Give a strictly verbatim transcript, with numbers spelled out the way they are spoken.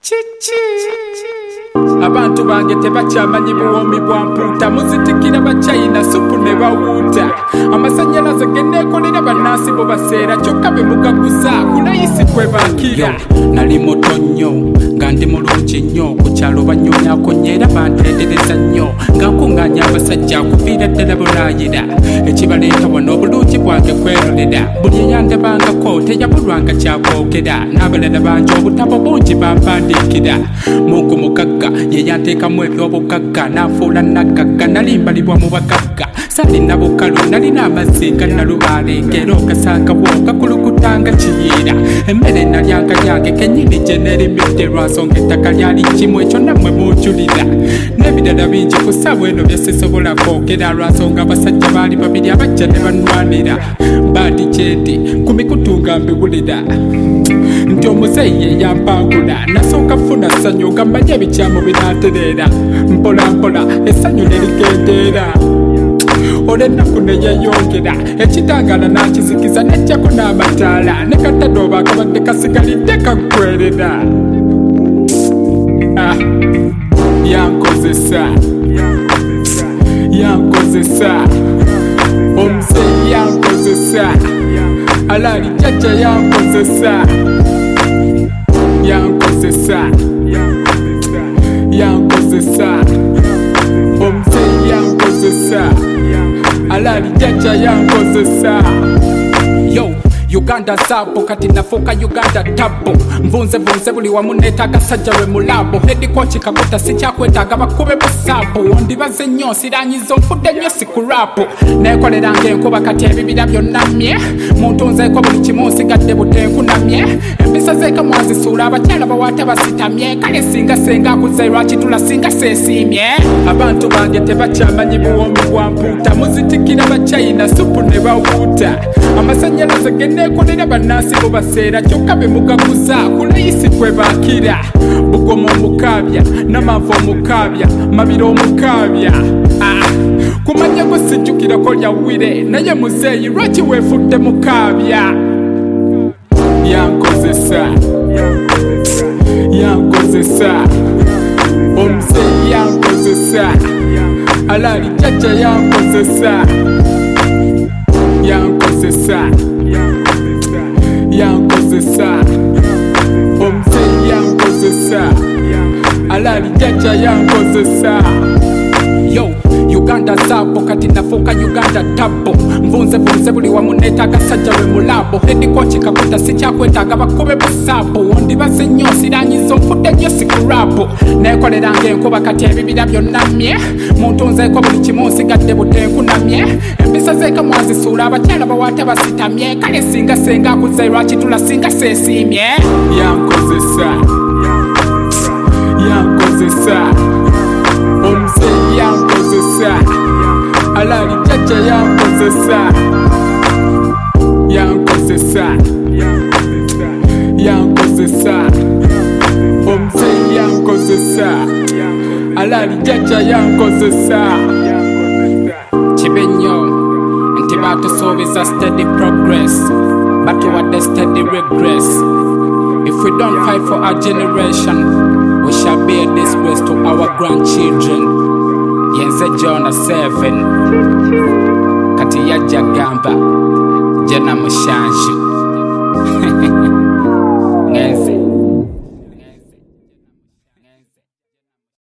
Abantu bange tebakyamanyi buwoomi bwa mpuuta muzitikira bachina supu ne bawuuta amasanyalaze genneekolera bannansi bo baseera kyokka be mugaguza kunayisi kwe baakira nali muto nnyo nga ndi mulungi nnyo ku kyalo bannyonyako nnyo era bantendereza nnyo nga nkuŋŋaanya abasajja kuviira ddala bulaayira ekibaleeta wano obulungi bwange kwerolera buli eyandabangako teyabulwanga kyakwogera n'abalala bangi obutabo bungi bampandiikira mungu mugagga yeyanteekamu ebyobugagga n'afuula nagagga nali mbalibwa mu bagagga salina bukalu nalina amazzi nga nalubaale ng'era ogasangabwo gakulukutanga kiyiira emmere nalyanga lyange kennyini gye neerimidde lwansonga ettaka lyali kimu ekyo nammwe munjulira n'ebirala bingi ku ssaawa eno bye sisobola kwogera lwansonga abasajja baali babiri abajja ne bannwanira mbaadi gyendi ku mikutu nga mbiwulira nti omuzeeyi yeyampangula nasooka funa ssanyu nga mmanye ebikyamu binaatereera mpola mpola essanyu ne ligendeera olw'ennaku ne yeeyongera ekitangaala n'akizikiza n'ejjako n'amataala ne katadooba akabadde kasigalidde kaggwerera ah, yankozesa yankozesa omuzeeyi yankozesa alaali jjajja yankozesa yankozesa yankozesa omuzeeyi yankozesa alaali jjajja yankozesa yo Uganda zabo kati nafuuka Uganda tabo nvunze vunze buli wamu neetaaga sajja lwe mulabo hedikoki kakuta sikyakwetaaga bakube busaabo ndibaze nnyo siranyizo nfudde nnyo sikurapo neekoleranga enkuba kati ebibira byonnamye muntunzeeko buli kimu nsigadde butenkunamye empisa zeeka mwazisuula abakyala bawaata basitamye kale singa senga akuze lwaki tulasinga seesiimye abantu bange tebakyamanyi buwoomi bwa mpuuta muzitikira bachina supu ne bawuuta amasanyalaze genneekolera bannansi bo baseera kyokka be mugaguza kunayisi kwe baakira bugomo omukaabya namanvu omukaabya mabira omukaabya ah, kumanya gwe sijjukirako lyawire naye muzeeyi lwaki weefudde mukaabya yankozesa yankozesa omuzeeyi yankozesa alaali jjajja yankozesa yankozesa yankozesa omuzeeyi yankozesa alaali jjajja yankozesa yo Uganda zabo kati nafuuka Uganda tabo nvunze vunze buli wamu neetaaga sajja lwe mulabo hedikoki kakuta sikyakwetaaga bakube busaabo ndibaze nnyo siranyizo nfudde nnyo sikurapo neekoleranga enkuba kati ebibira byonnamye muntunzeeko buli kimu nsigadde butenkunamye empisa zeeka mwazisuula abakyala bawaata basitamye kale singa senga akuze lwaki tulasinga seesiimye yankozesa yankozesa omuzeeyi yankozesa alaali jjajja yankozesa yankozesa yankozesa omuzeeyi yankozesa alaali jjajja yankozesa kibe nnyo nti baatusuubiza steady progress batuwadde steady regress. If we don't fight for our generation, we shall be a disgrace to our grandchildren. Yenze Jonah seven kati yajja gamba jena mushanju